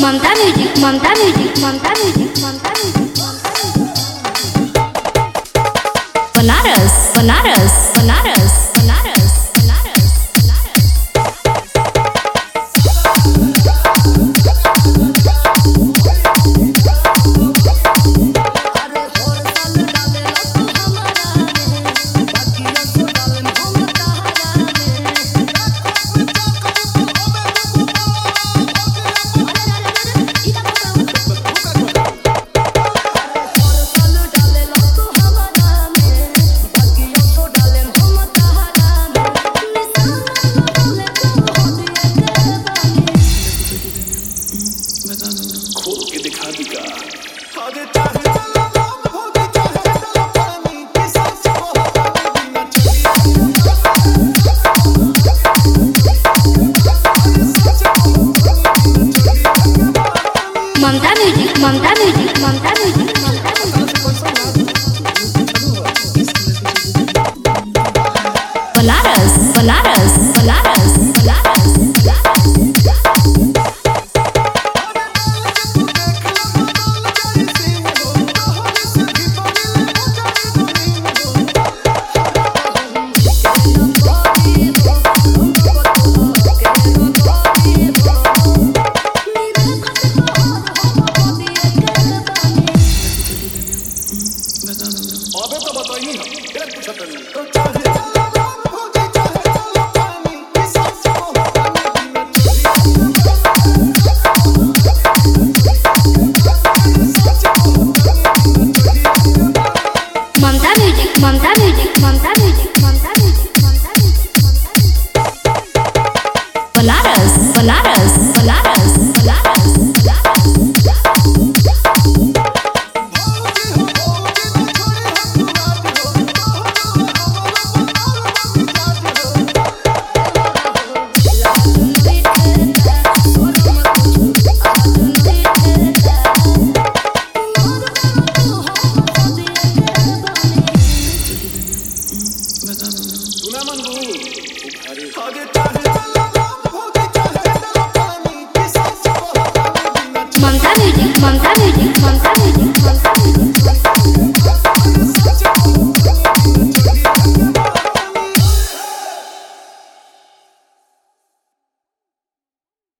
ममता music Mamta music Mamta music Mamta music Banaras Banaras Banaras Banaras Banaras खोल के दिखा दिका Mamta music Mamta music Mamta music Banaras Banaras Banaras Banaras अबे तो बताइए फिर पूछा करिए Mamta music Mamta music Mamta music Mamta music Mamta music Banaras Banaras Banaras Banaras सुना मंगू Mamta music Mamta music Mamta music